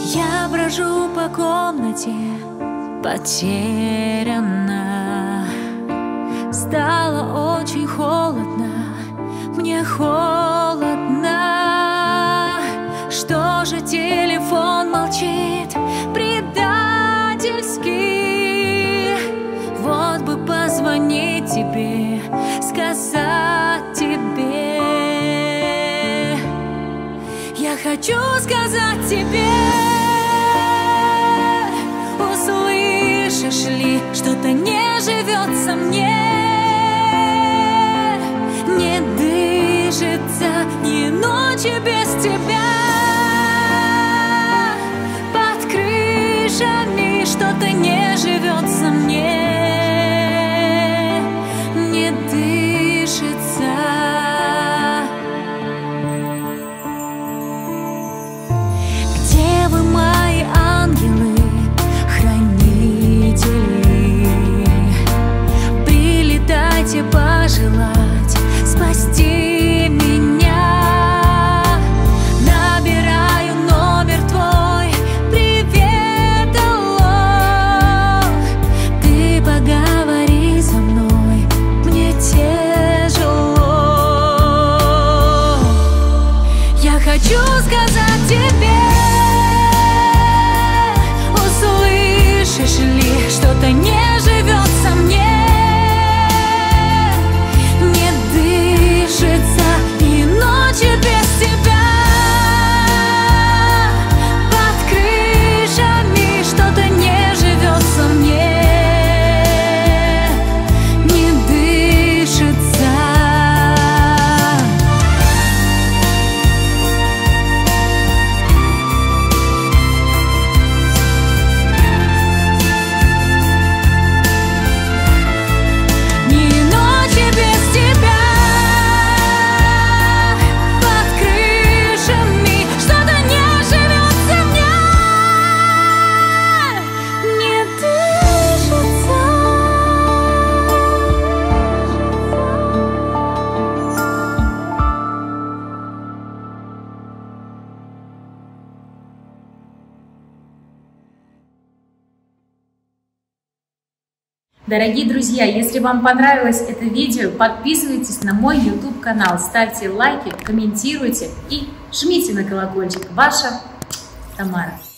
Я брожу по комнате, потеряна. Стало очень холодно, мне холодно. Что же телефон молчит предательски? Вот бы позвонить тебе, сказать тебе. Я хочу сказать тебе, услышишь ли, что-то не живется мне, не дышится ни ночи без тебя. Под крышами что-то не живется мне, не дышится. Где вы, мои ангелы, хранители? Прилетайте пожелать спасти меня. Набираю номер твой, привет, алло. Ты поговори со мной, мне тяжело. Я хочу сказать тебе, услышишь ли, что-то не живется мне, не дышится и ночи без тебя. Под крышами что-то не живется мне, не дышится. Ни ночи без тебя. Под крышами что-то не живется мне, не дышится. Дорогие друзья, если вам понравилось это видео, подписывайтесь на мой YouTube канал, ставьте лайки, комментируйте и жмите на колокольчик. Ваша Тамара.